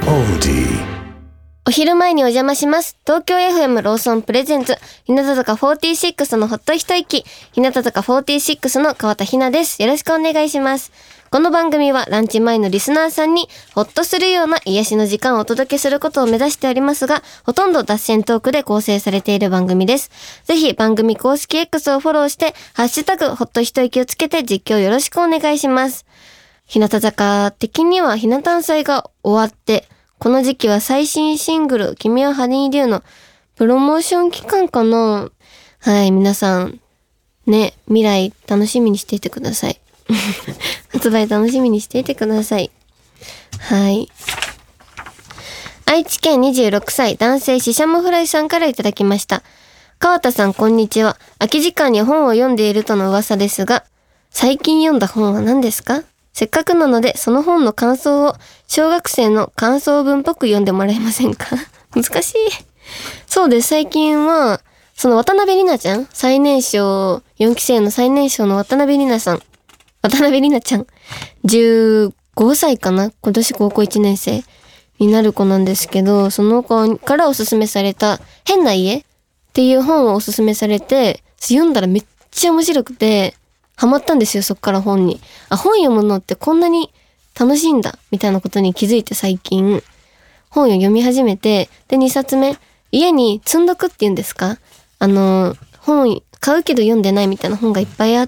お昼前にお邪魔します。東京 FM ローソンプレゼンツ日向坂46のほっと一息、日向坂46の川田ひなです。よろしくお願いします。この番組はランチ前のリスナーさんにほっとするような癒しの時間をお届けすることを目指しておりますが、ほとんど脱線トークで構成されている番組です。ぜひ番組公式 X をフォローしてハッシュタグほっと一息をつけて実況よろしくお願いします。日向坂的にはひな誕祭が終わって、この時期は最新シングル君はハニーデューのプロモーション期間かな。はい、皆さんね、未来楽しみにしていてください。発売楽しみにしていてください。はい。愛知県26歳男性シシャモフライさんからいただきました。川田さんこんにちは。空き時間に本を読んでいるとの噂ですが、最近読んだ本は何ですか？せっかくなのでその本の感想を小学生の感想文っぽく読んでもらえませんか？難しい。そうです。最近はその渡辺里奈ちゃん、最年少4期生の最年少の渡辺里奈ちゃん15歳かな、今年高校1年生になる子なんですけど、その子からおすすめされた変な家っていう本をおすすめされて、読んだらめっちゃ面白くてハマったんですよ。そっから本に、本読むのってこんなに楽しいんだみたいなことに気づいて、最近本を読み始めて、で2冊目家に積んどくっていうんですか、本買うけど読んでないみたいな本がいっぱいあって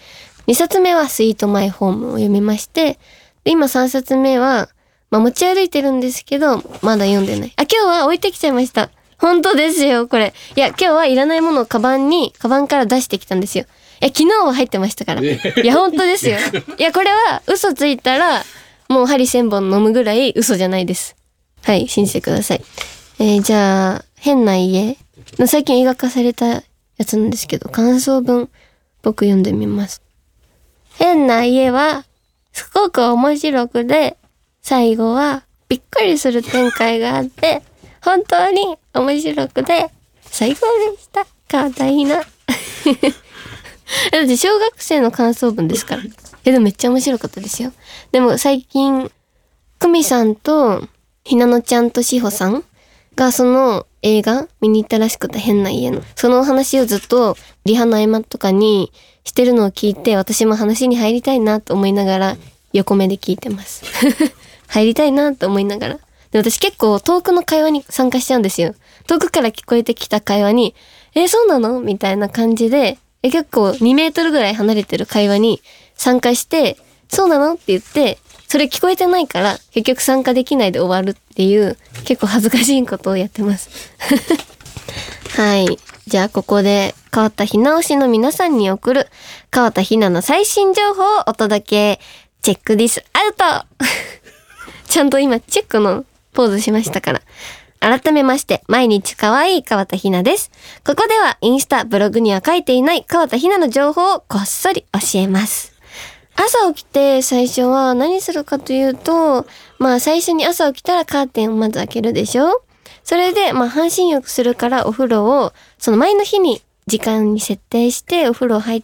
、2冊目はスイートマイホームを読みまして、で今3冊目は持ち歩いてるんですけどまだ読んでない。今日は置いてきちゃいました。本当ですよこれ。いや今日はいらないものをカバンから出してきたんですよ。昨日は入ってましたから。いや本当ですよ。いやこれは嘘ついたらもう針1000本飲むぐらい嘘じゃないです。はい、信じてください。じゃあ変な家の最近映画化されたやつなんですけど、感想文僕読んでみます。変な家はすごく面白くで、最後はびっくりする展開があって本当に面白くで最高でした。川田ひな。だって小学生の感想文ですから。でもめっちゃ面白かったですよ。でも最近久美さんとひなのちゃんとしほさんがその映画見に行ったらしくて、変な家のそのお話をずっとリハの合間とかにしてるのを聞いて、私も話に入りたいなと思いながら横目で聞いてます入りたいなと思いながら。で私結構遠くの会話に参加しちゃうんですよ。遠くから聞こえてきた会話にそうなのみたいな感じで、結構2メートルぐらい離れてる会話に参加して、そうなのって言って、それ聞こえてないから結局参加できないで終わるっていう結構恥ずかしいことをやってますはい、じゃあここで川田ひな推しの皆さんに送る川田ひなの最新情報をお届け。チェックディスアウトちゃんと今チェックのポーズしましたから。改めまして毎日可愛い川田ひなです。ここではインスタブログには書いていない川田ひなの情報をこっそり教えます。朝起きて最初は何するかというと、最初に朝起きたらカーテンをまず開けるでしょ。それで半身浴するからお風呂をその前の日に時間に設定してお風呂入って、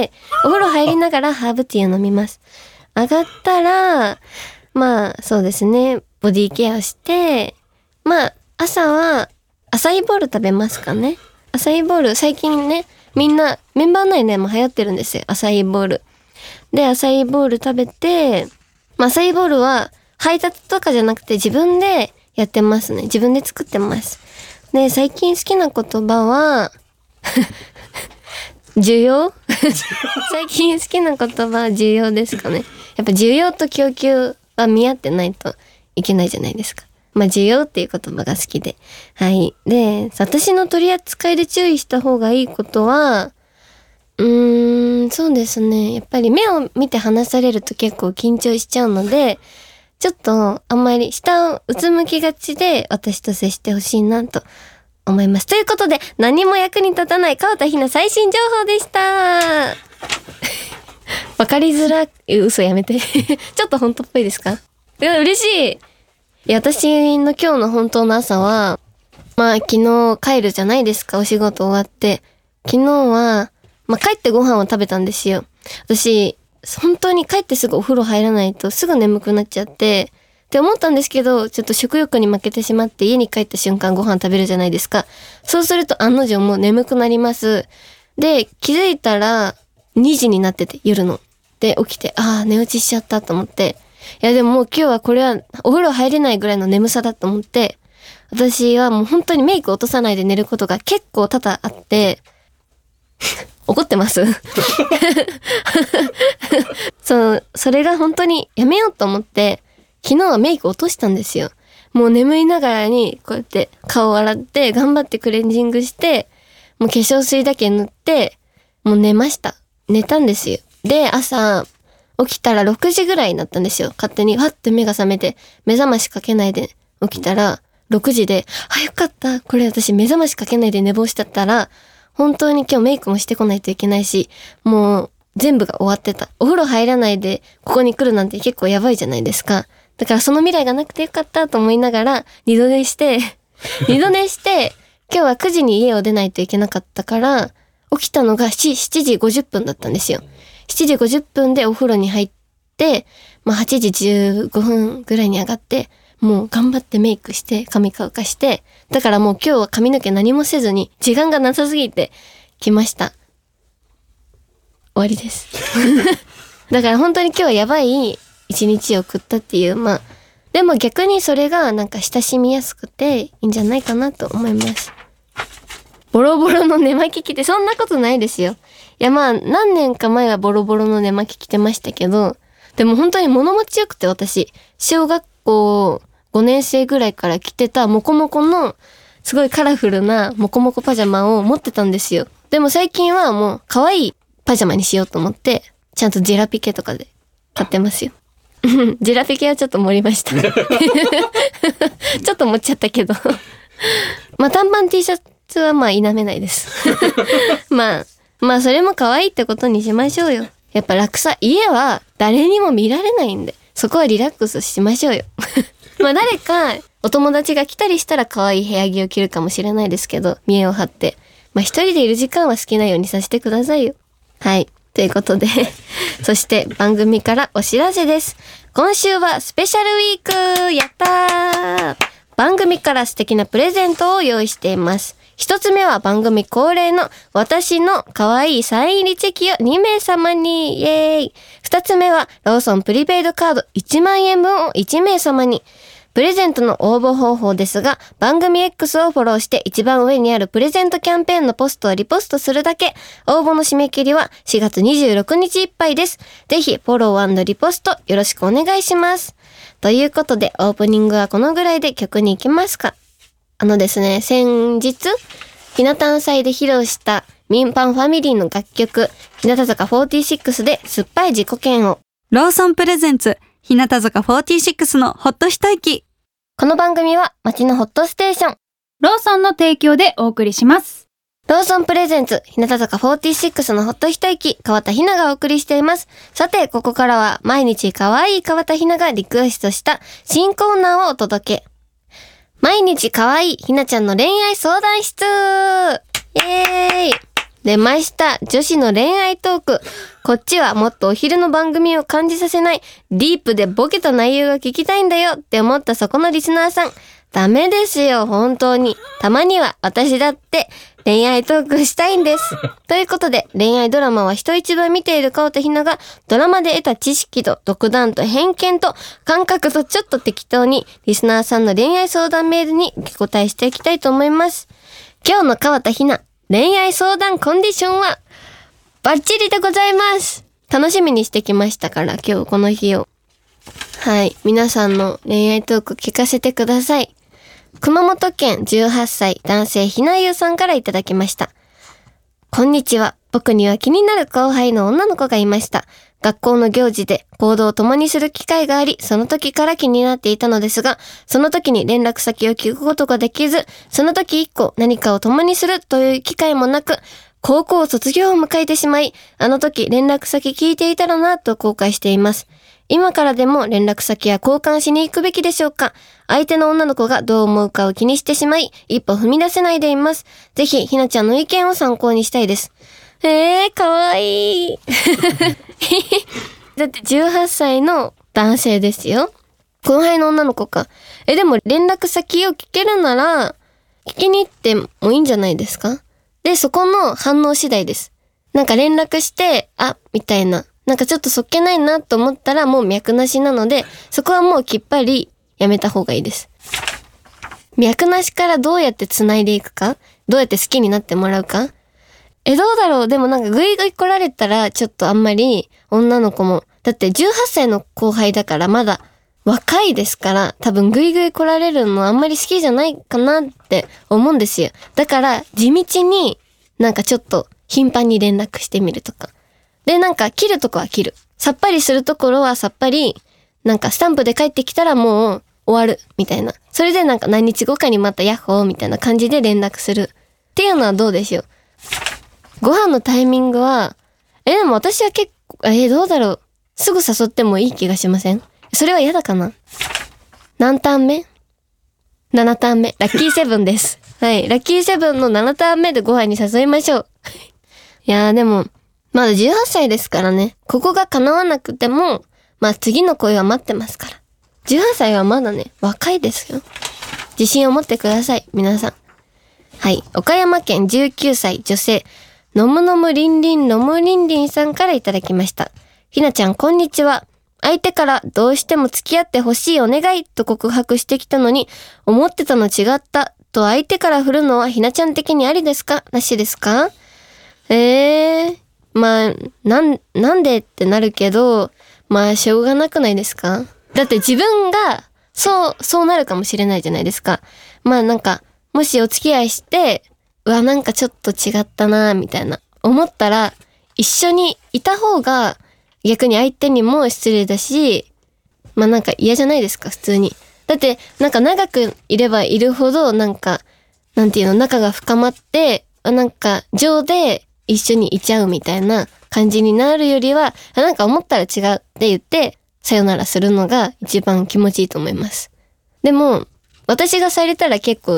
お風呂入りながらハーブティーを飲みます。上がったらそうですね、ボディケアをして朝はアサイーボウル食べますかね。アサイーボウル最近ね、みんなメンバー内でも流行ってるんですよ、アサイーボウルで。アサイーボウル食べて、アサイーボウルは配達とかじゃなくて自分でやってますね。自分で作ってます。で最近好きな言葉は需要最近好きな言葉は需要ですかね。やっぱ需要と供給は見合ってないといけないじゃないですか。需要っていう言葉が好きで。はい。で、私の取り扱いで注意した方がいいことは、そうですね。やっぱり目を見て話されると結構緊張しちゃうので、ちょっとあんまり下をうつむきがちで私と接してほしいなと思います。ということで、何も役に立たない川田ひな最新情報でしたわかりづらい嘘やめてちょっと本当っぽいですか？いや嬉しい。私の今日の本当の朝は、昨日帰るじゃないですか、お仕事終わって。昨日は、帰ってご飯を食べたんですよ。私、本当に帰ってすぐお風呂入らないとすぐ眠くなっちゃって、 って思ったんですけど、ちょっと食欲に負けてしまって家に帰った瞬間ご飯食べるじゃないですか。そうすると案の定もう眠くなります。で、気づいたら2時になってて、夜の。で、起きて、寝落ちしちゃったと思って。いやでももう今日はこれはお風呂入れないぐらいの眠さだと思って、私はもう本当にメイク落とさないで寝ることが結構多々あって、怒ってますそれが本当にやめようと思って、昨日はメイク落としたんですよ。もう眠いながらにこうやって顔を洗って頑張ってクレンジングして、もう化粧水だけ塗って、もう寝ました。寝たんですよ。で、朝起きたら6時ぐらいになったんですよ。勝手にわって目が覚めて、目覚ましかけないで起きたら6時で、よかった。これ私目覚ましかけないで寝坊しちゃったら、本当に今日メイクもしてこないといけないし、もう全部が終わってた。お風呂入らないでここに来るなんて結構やばいじゃないですか。だからその未来がなくてよかったと思いながら二度寝して、今日は9時に家を出ないといけなかったから、起きたのが7時50分だったんですよ。7時50分でお風呂に入って、8時15分ぐらいに上がって、もう頑張ってメイクして髪乾かして、だからもう今日は髪の毛何もせずに時間がなさすぎて来ました。終わりですだから本当に今日はやばい一日を送ったっていう、でも逆にそれがなんか親しみやすくていいんじゃないかなと思います。ボロボロの寝巻き着てそんなことないですよ。いや何年か前はボロボロの寝巻き着てましたけど、でも本当に物持ちよくて、私小学校5年生ぐらいから着てたモコモコのすごいカラフルなモコモコパジャマを持ってたんですよ。でも最近はもう可愛いパジャマにしようと思って、ちゃんとジェラピケとかで買ってますよジェラピケはちょっと盛りましたちょっと盛っちゃったけど短パン T シャツは否めないですそれも可愛いってことにしましょうよ。やっぱ楽さ、家は誰にも見られないんで、そこはリラックスしましょうよ誰かお友達が来たりしたら可愛い部屋着を着るかもしれないですけど、見栄を張って一人でいる時間は好きなようにさせてくださいよ。はい、ということでそして番組からお知らせです。今週はスペシャルウィーク、やったー。番組から素敵なプレゼントを用意しています。一つ目は番組恒例の私の可愛いサイン入りチェキを2名様に、イエーイ。二つ目はローソンプリペイドカード1万円分を1名様に。プレゼントの応募方法ですが、番組 X をフォローして一番上にあるプレゼントキャンペーンのポストをリポストするだけ。応募の締め切りは4月26日いっぱいです。ぜひフォロー&リポストよろしくお願いします。ということでオープニングはこのぐらいで曲に行きますか。ですね、先日ひな壇祭で披露したミンパンファミリーの楽曲、日向坂46で酸っぱい自己嫌悪。 ローソンプレゼンツ日向坂46のほっと一息。 この番組は街のホットステーションローソンの提供でお送りします。 ローソンプレゼンツ日向坂46のほっと一息、川田ひながお送りしています。さてここからは毎日可愛い川田ひながリクエストした新コーナーをお届け。毎日可愛いひなちゃんの恋愛相談室、イエーイ。出ました、女子の恋愛トーク。こっちはもっとお昼の番組を感じさせないディープでボケた内容が聞きたいんだよって思ったそこのリスナーさん、ダメですよ本当に。たまには私だって恋愛トークしたいんですということで、恋愛ドラマは人一倍見ている川田ひながドラマで得た知識と独断と偏見と感覚とちょっと適当にリスナーさんの恋愛相談メールに受け答えしていきたいと思います。今日の川田ひな恋愛相談コンディションはバッチリでございます。楽しみにしてきましたから今日この日を。はい、皆さんの恋愛トーク聞かせてください。熊本県18歳男性ひなゆうさんからいただきました。こんにちは。僕には気になる後輩の女の子がいました。学校の行事で行動を共にする機会があり、その時から気になっていたのですが、その時に連絡先を聞くことができず、その時以降何かを共にするという機会もなく、高校卒業を迎えてしまい、あの時連絡先聞いていたらなと後悔しています。今からでも連絡先は交換しに行くべきでしょうか。相手の女の子がどう思うかを気にしてしまい、一歩踏み出せないでいます。ぜひひなちゃんの意見を参考にしたいです。かわいいだって18歳の男性ですよ。 後輩の女の子か。でも連絡先を聞けるなら、聞きに行ってもいいんじゃないですか？で、そこの反応次第です。なんか連絡して、みたいな。なんかちょっとそっけないなと思ったらもう脈なしなので、そこはもうきっぱりやめた方がいいです。脈なしからどうやって繋いでいくか？どうやって好きになってもらうか？どうだろう？でもなんかグイグイ来られたらちょっとあんまり女の子も、だって18歳の後輩だからまだ若いですから、多分グイグイ来られるのあんまり好きじゃないかなって思うんですよ。だから地道になんかちょっと頻繁に連絡してみるとか。で、なんか切るとこは切る。さっぱりするところはさっぱり、なんかスタンプで帰ってきたらもう終わるみたいな。それでなんか何日後かにまたヤッホーみたいな感じで連絡するっていうのはどうでしょう。ご飯のタイミングは、でも私は結構、どうだろう。すぐ誘ってもいい気がしません？それは嫌だかな？何ターン目？ 7 ターン目。ラッキーセブンです。はい。ラッキーセブンの7ターン目でご飯に誘いましょう。いやーでも、まだ18歳ですからね。ここが叶わなくても、まあ次の恋は待ってますから。18歳はまだね、若いですよ。自信を持ってください、皆さん。はい。岡山県19歳女性、のむのむりんりんのむりんりんさんからいただきました。ひなちゃん、こんにちは。相手からどうしても付き合ってほしいお願いと告白してきたのに、思ってたの違ったと相手から振るのはひなちゃん的にありですか？なしですか？まあ、なんでってなるけど、まあ、しょうがなくないですか？だって自分が、そうなるかもしれないじゃないですか。まあなんか、もしお付き合いして、なんかちょっと違ったなみたいな、思ったら、一緒にいた方が、逆に相手にも失礼だし、まあなんか嫌じゃないですか、普通に。だって、なんか長くいればいるほど、なんか、なんていうの、仲が深まって、なんか、情で一緒にいちゃうみたいな感じになるよりは、なんか思ったら違うって言って、さよならするのが一番気持ちいいと思います。でも、私がされたら結構、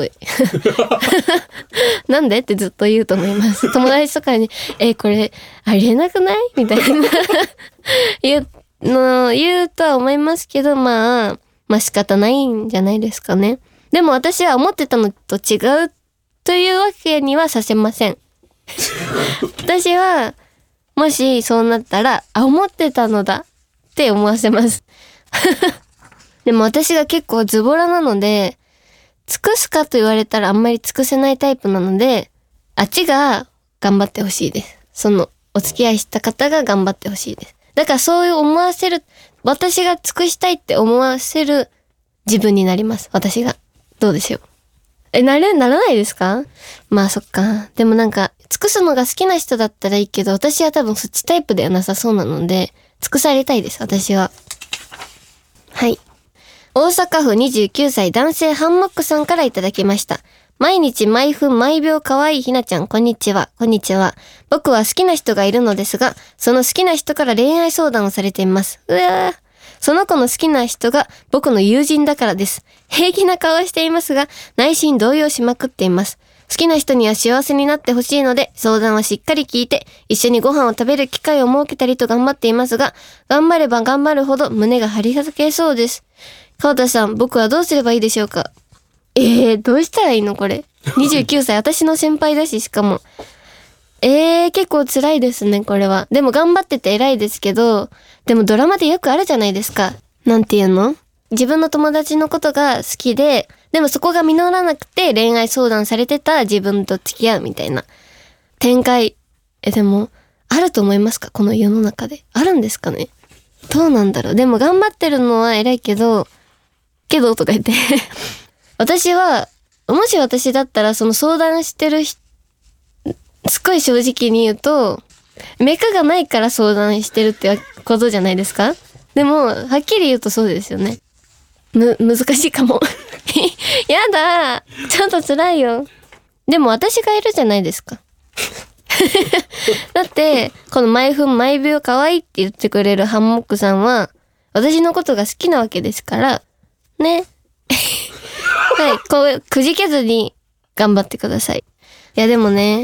なんでってずっと言うと思います。友達とかに、これ、ありえなくないみたいな言うとは思いますけど、まあ仕方ないんじゃないですかね。でも私は思ってたのと違うというわけにはさせません。私は、もしそうなったら、思ってたのだって思わせます。でも私が結構ズボラなので、尽くすかと言われたらあんまり尽くせないタイプなので、あっちが頑張ってほしいです。その、お付き合いした方が頑張ってほしいです。だからそういう思わせる、私が尽くしたいって思わせる自分になります。私が。どうでしょう。ならないですか？まあそっか。でもなんか、尽くすのが好きな人だったらいいけど、私は多分そっちタイプではなさそうなので、尽くされたいです、私は。はい。大阪府29歳男性ハンモックさんからいただきました。毎日毎分毎秒可愛いひなちゃん、こんにちは。こんにちは。僕は好きな人がいるのですが、その好きな人から恋愛相談をされています。その子の好きな人が僕の友人だからです。平気な顔をしていますが、内心動揺しまくっています。好きな人には幸せになってほしいので、相談はしっかり聞いて、一緒にご飯を食べる機会を設けたりと頑張っていますが、頑張れば頑張るほど胸が張り裂けそうです。川田さん、僕はどうすればいいでしょうか？どうしたらいいのこれ。29歳、私の先輩だし、しかも。結構辛いですね、これは。でも頑張ってて偉いですけど、でもドラマでよくあるじゃないですか。なんていうの？自分の友達のことが好きで、でもそこが実らなくて恋愛相談されてた自分と付き合うみたいな展開。でも、あると思いますか？この世の中で。あるんですかね？どうなんだろう。でも頑張ってるのは偉いけどとか言って。私は、もし私だったらその相談してるすっごい正直に言うと、メカがないから相談してるってことじゃないですか？でも、はっきり言うとそうですよね。難しいかも。やだ。ちょっと辛いよ。でも私がいるじゃないですか。だって、この毎分毎秒可愛いって言ってくれるハンモックさんは、私のことが好きなわけですから、ね。はい、こう、くじけずに頑張ってください。いやでもね、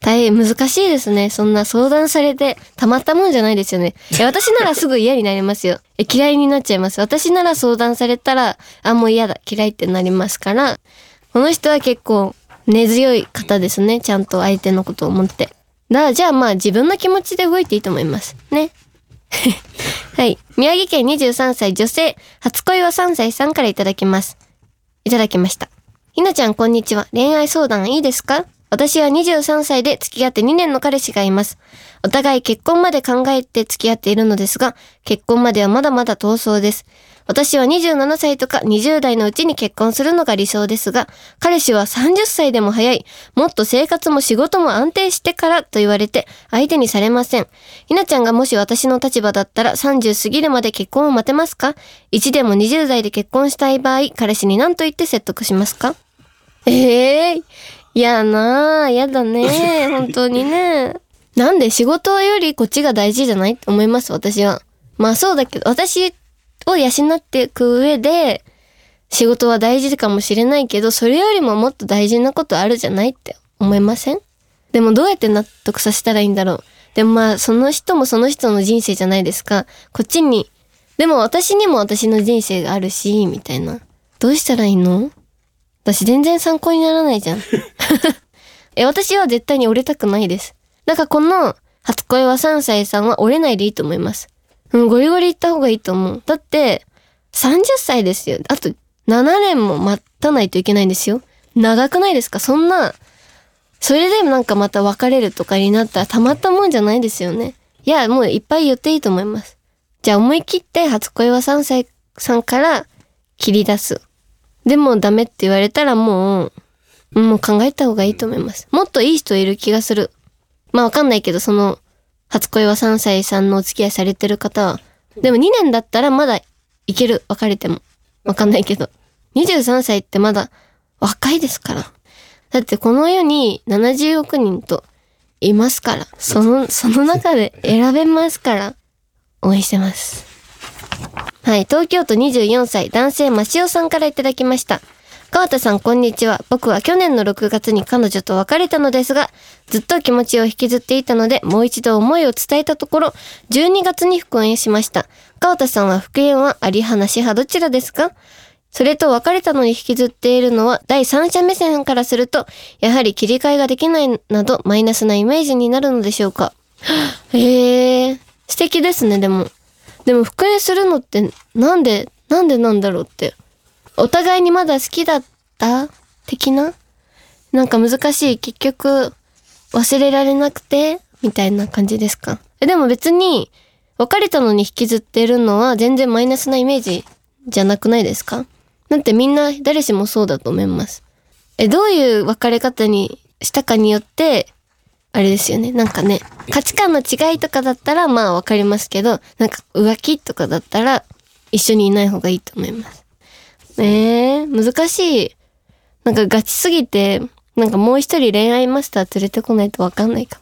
大変難しいですね。そんな相談されてたまったもんじゃないですよね。私ならすぐ嫌になりますよ。嫌いになっちゃいます。私なら相談されたら、もう嫌だ、嫌いってなりますから、この人は結構根強い方ですね。ちゃんと相手のことを思って。じゃあ自分の気持ちで動いていいと思います。ね。はい。宮城県23歳女性、初恋は3歳さんからいただきます。いただきました。ひなちゃんこんにちは。恋愛相談いいですか？私は23歳で付き合って2年の彼氏がいます。お互い結婚まで考えて付き合っているのですが、結婚まではまだまだ遠そうです。私は27歳とか20代のうちに結婚するのが理想ですが、彼氏は30歳でも早い、もっと生活も仕事も安定してからと言われて相手にされません。ひなちゃんがもし私の立場だったら30過ぎるまで結婚を待てますか？1でも20代で結婚したい場合、彼氏に何と言って説得しますか？やだね。本当にね。なんで仕事よりこっちが大事じゃないって思います、私は。そうだけど、私を養っていく上で、仕事は大事かもしれないけど、それよりももっと大事なことあるじゃないって思いません？でもどうやって納得させたらいいんだろう。でもその人もその人の人生じゃないですか。こっちに、でも私にも私の人生があるし、みたいな。どうしたらいいの？私全然参考にならないじゃん。私は絶対に折れたくないです。だからこの初恋は3歳さんは折れないでいいと思います。ゴリゴリ言った方がいいと思う。だって30歳ですよ。あと7年も待たないといけないんですよ。長くないですか？それでまた別れるとかになったらたまったもんじゃないですよね。いや、もういっぱい言っていいと思います。じゃあ思い切って初恋は3歳さんから切り出す。でもダメって言われたらもう考えた方がいいと思います。もっといい人いる気がする。わかんないけど、その初恋は3歳さんのお付き合いされてる方は、でも2年だったらまだいける。別れても。わかんないけど。23歳ってまだ若いですから。だってこの世に70億人といますから。その中で選べますから。応援してます。はい、東京都24歳男性マシオさんからいただきました。川田さんこんにちは。僕は去年の6月に彼女と別れたのですが、ずっと気持ちを引きずっていたので、もう一度思いを伝えたところ、12月に復縁しました。川田さんは復縁はあり派なし派どちらですか？それと別れたのに引きずっているのは第三者目線からすると、やはり切り替えができないなどマイナスなイメージになるのでしょうか？素敵ですね。でも復縁するのってなんでなんだろうって。お互いにまだ好きだった的な？難しい。結局忘れられなくてみたいな感じですか？でも別に別れたのに引きずってるのは全然マイナスなイメージじゃなくないですか？だってみんな誰しもそうだと思います。どういう別れ方にしたかによってあれですよね。価値観の違いとかだったらわかりますけど、浮気とかだったら一緒にいない方がいいと思います。難しい。ガチすぎて、もう一人恋愛マスター連れてこないとわかんないか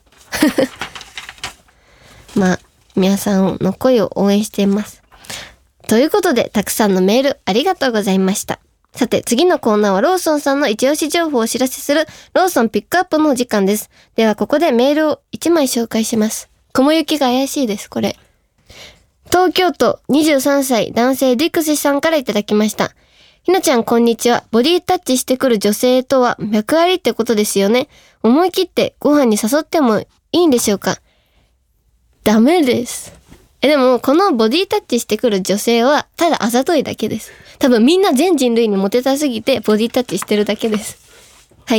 も。皆さんの声を応援しています。ということで、たくさんのメールありがとうございました。さて、次のコーナーはローソンさんの一押し情報をお知らせするローソンピックアップのお時間です。では、ここでメールを1枚紹介します。雲行きが怪しいです、これ。東京都23歳男性ディクシさんからいただきました。ひなちゃんこんにちは。ボディタッチしてくる女性とは脈ありってことですよね。思い切ってご飯に誘ってもいいんでしょうか？ダメです。でもこのボディタッチしてくる女性はただあざといだけです。多分みんな全人類にモテたすぎてボディタッチしてるだけです。はい。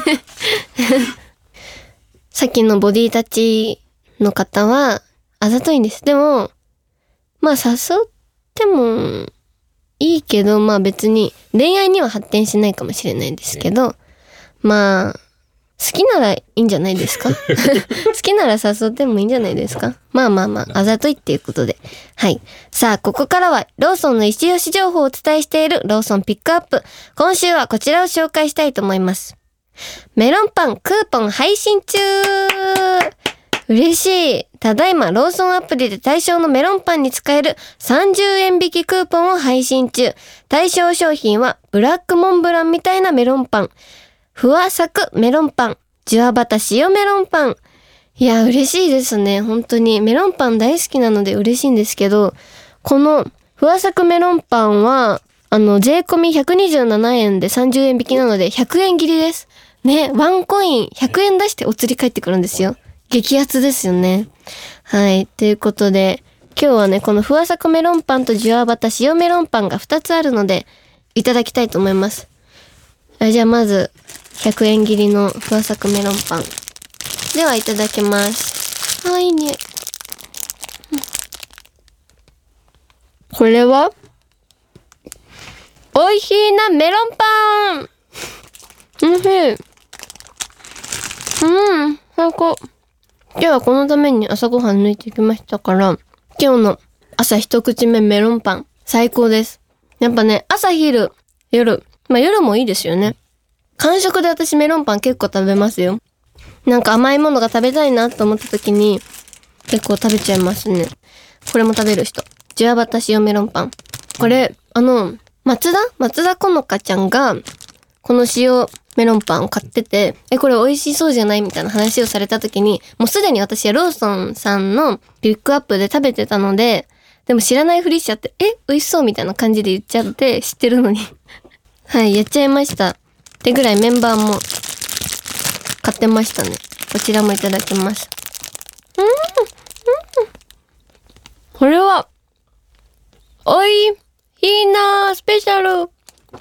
さっきのボディタッチの方はあざといんです。でも誘ってもいいけど、別に恋愛には発展しないかもしれないですけど、好きならいいんじゃないですか？好きなら誘ってもいいんじゃないですか？あざといっていうことで。はい。さあ、ここからはローソンの一押し情報をお伝えしているローソンピックアップ。今週はこちらを紹介したいと思います。メロンパンクーポン配信中！嬉しい。ただいまローソンアプリで対象のメロンパンに使える30円引きクーポンを配信中。対象商品はブラックモンブランみたいなメロンパン、ふわサクメロンパン、 ジュアバタ塩メロンパン。いや、嬉しいですね。本当に。メロンパン大好きなので嬉しいんですけど、このふわさくメロンパンは、税込み127円で30円引きなので100円切りです。ね、ワンコイン100円出してお釣り返ってくるんですよ。激アツですよね。はい。ということで、今日はね、このふわさくメロンパンとジュアバタ塩メロンパンが2つあるので、いただきたいと思います。じゃあまず、100円切りのふわさくメロンパン。では、いただきます。いいね。これは美味しいなメロンパン。おいしい。最高。今日はこのために朝ごはん抜いてきましたから、今日の朝一口目メロンパン、最高です。やっぱね、朝昼、夜。夜もいいですよね。間食で私メロンパン結構食べますよ。なんか甘いものが食べたいなと思った時に、結構食べちゃいますね。これも食べる人。ジュアバタ塩メロンパン。これ、松田好花ちゃんが、この塩メロンパンを買ってて、これ美味しそうじゃないみたいな話をされた時に、もうすでに私はローソンさんのピックアップで食べてたので、でも知らないふりしちゃって、美味しそうみたいな感じで言っちゃって、知ってるのに。はい、やっちゃいました。ってぐらいメンバーも買ってましたね。こちらもいただきます。これは、おいいなスペシャル。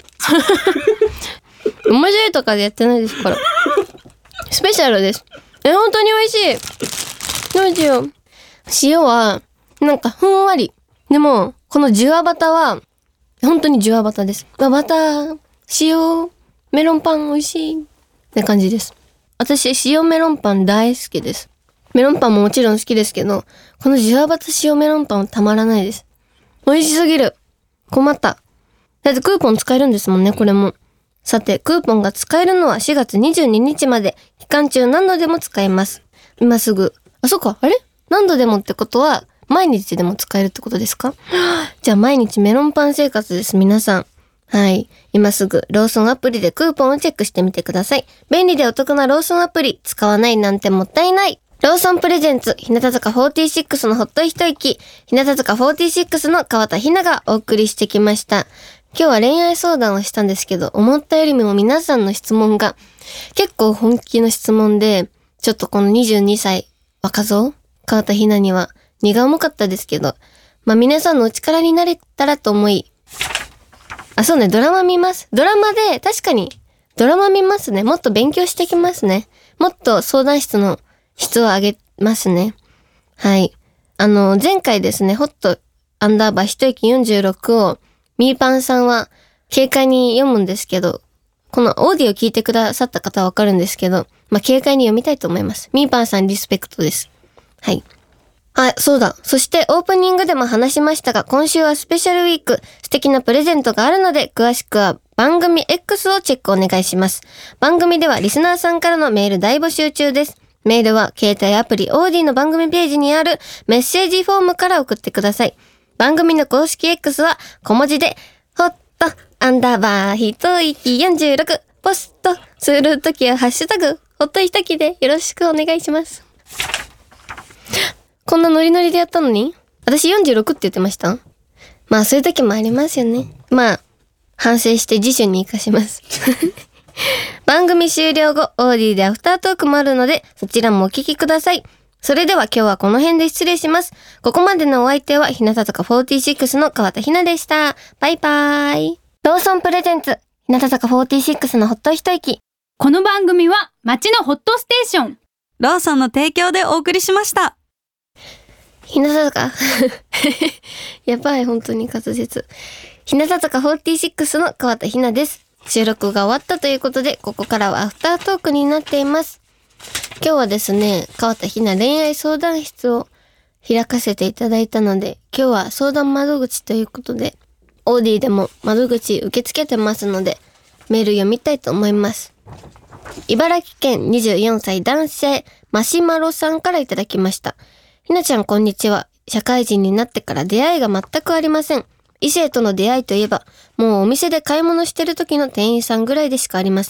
面白いとかでやってないですから。スペシャルです。本当に美味しい。どうしよう。塩は、なんかふんわり。でも、このジュアバタは、本当にジュアバタです。バター、塩、メロンパン美味しい。って感じです。私、塩メロンパン大好きです。メロンパンももちろん好きですけど、このジュアバタ塩メロンパンはたまらないです。美味しすぎる。困った。だってクーポン使えるんですもんね、これも。さて、クーポンが使えるのは4月22日まで、期間中何度でも使えます。今すぐ。そうか、あれ何度でもってことは、毎日でも使えるってことですか？じゃあ毎日メロンパン生活です、皆さん。はい。今すぐ、ローソンアプリでクーポンをチェックしてみてください。便利でお得なローソンアプリ、使わないなんてもったいない。ローソンプレゼンツ、日向坂46のほっと一息、日向坂46の川田ひながお送りしてきました。今日は恋愛相談をしたんですけど、思ったよりも皆さんの質問が結構本気の質問で、ちょっとこの22歳若造川田ひなには荷が重かったですけど、皆さんのお力になれたらと思い、そうね、ドラマ見ます。ドラマで、確かに、ドラマ見ますね。もっと勉強してきますね。もっと相談室の質を上げますね。はい。前回ですね、ホット_一息46を、みーぱんさんは、軽快に読むんですけど、このオーディオ聞いてくださった方はわかるんですけど、軽快に読みたいと思います。みーぱんさんリスペクトです。はい。そうだ。そしてオープニングでも話しましたが、今週はスペシャルウィーク、素敵なプレゼントがあるので、詳しくは番組 X をチェックお願いします。番組ではリスナーさんからのメール大募集中です。メールは携帯アプリオーディの番組ページにあるメッセージフォームから送ってください。番組の公式 X は小文字で、ホット_一息46、ポストするときはハッシュタグ、ホット一息でよろしくお願いします。こんなノリノリでやったのに？私46って言ってました？そういう時もありますよね。反省して次週に活かします。番組終了後、オーディでアフタートークもあるので、そちらもお聞きください。それでは今日はこの辺で失礼します。ここまでのお相手は、日向坂46の川田ひなでした。バイバーイ。ローソンプレゼンツ、日向坂46のほっと一息。 この番組は街のホットステーション。 ローソンの提供でお送りしました。 日向坂やばい、本当に滑舌。日向坂46の川田ひなです。収録が終わったということで、ここからはアフタートークになっています。今日はですね、川田ひな恋愛相談室を開かせていただいたので、今日は相談窓口ということで、オーディでも窓口受け付けてますので、メール読みたいと思います。茨城県24歳男性マシュマロさんからいただきました。ひなちゃんこんにちは。社会人になってから出会いが全くありません。異性との出会いといえば、もうお店で買い物してる時の店員さんぐらいでしかありません。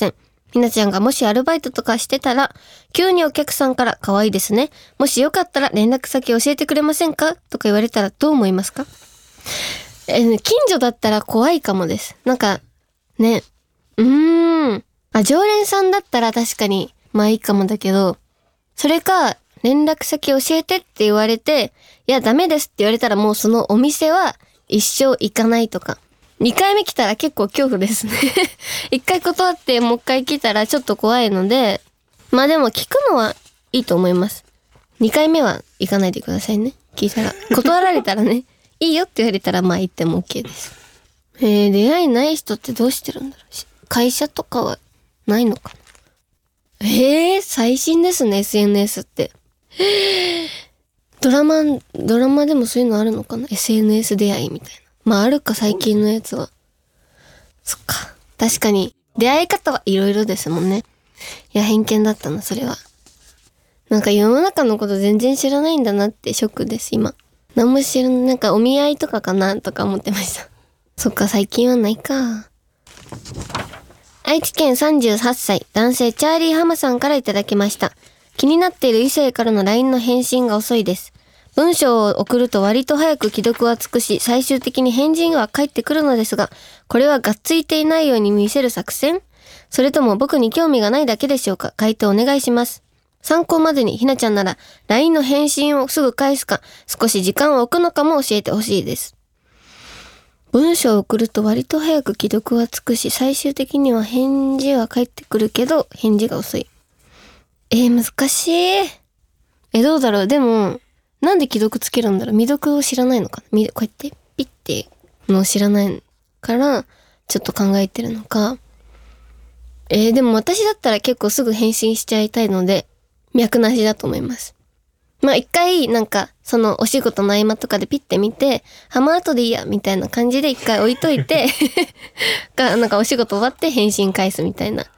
ひなちゃんがもしアルバイトとかしてたら、急にお客さんから可愛いですね。もしよかったら連絡先教えてくれませんかとか言われたらどう思いますか？近所だったら怖いかもです。なんか、ね。常連さんだったら確かに、まあいいかもだけど、それか、連絡先教えてって言われて、いやダメですって言われたらもうそのお店は一生行かないとか。2回目来たら結構恐怖ですね。1回断ってもう1回来たらちょっと怖いので、まあでも聞くのはいいと思います。2回目は行かないでくださいね。聞いたら。断られたらね、いいよって言われたらまあ行っても OK です。出会いない人ってどうしてるんだろう。会社とかはないのかな。最新ですね、SNS って。ドラマでもそういうのあるのかな？ SNS 出会いみたいな。まああるか、最近のやつは。そっか。確かに、出会い方はいろいろですもんね。いや、偏見だったな、それは。なんか世の中のこと全然知らないんだなってショックです、今。何も知らない、なんかお見合いとかかなとか思ってました。そっか、最近はないか。愛知県38歳、男性チャーリーハマさんからいただきました。気になっている異性からの LINE の返信が遅いです。文章を送ると割と早く既読はつくし、最終的に返事が返ってくるのですが、これはがっついていないように見せる作戦？それとも僕に興味がないだけでしょうか？回答お願いします。参考までにひなちゃんなら LINE の返信をすぐ返すか、少し時間を置くのかも教えてほしいです。文章を送ると割と早く既読はつくし、最終的には返事は返ってくるけど、返事が遅い。難しい。どうだろう。でも、なんで既読つけるんだろう。未読を知らないのかな。こうやってピッてのを知らないから、ちょっと考えてるのか。でも私だったら結構すぐ返信しちゃいたいので、脈なしだと思います。まあ一回なんかそのお仕事の合間とかでピッて見て、まあ後でいいやみたいな感じで一回置いといてなんかお仕事終わって返信返すみたいな。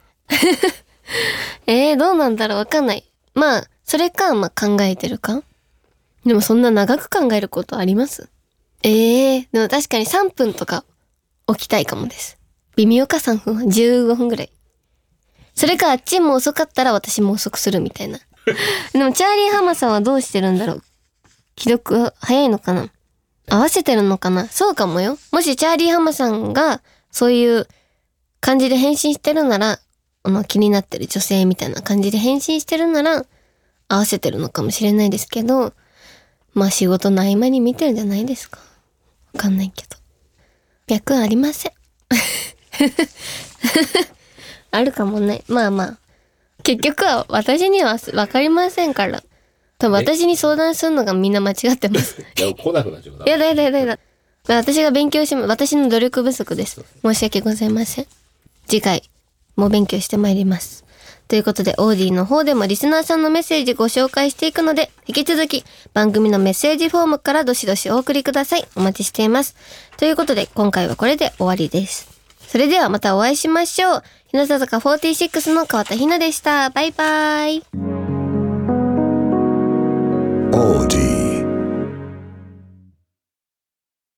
どうなんだろう、わかんない。まあそれか、まあ考えてるか。でもそんな長く考えることあります？でも確かに3分とか起きたいかもです。微妙か。3分は15分ぐらい。それかあっちも遅かったら私も遅くするみたいな。でもチャーリーハマさんはどうしてるんだろう。既読早いのかな。合わせてるのかな。そうかもよ。もしチャーリーハマさんがそういう感じで返信してるなら、気になってる女性みたいな感じで返信してるなら合わせてるのかもしれないですけど、まあ仕事の合間に見てるんじゃないですか。わかんないけど。脈ありません。あるかもね。まあまあ。結局は私にはわかりませんから。多分私に相談するのがみんな間違ってます。 いや、来なくなっちゃうな。 やだ。私が勉強します。私の努力不足です。申し訳ございません。次回、もう勉強してまいります。ということで、オーディの方でもリスナーさんのメッセージご紹介していくので、引き続き番組のメッセージフォームからどしどしお送りください。お待ちしています。ということで、今回はこれで終わりです。それではまたお会いしましょう。日向坂46の川田ひなでした。バイバイ。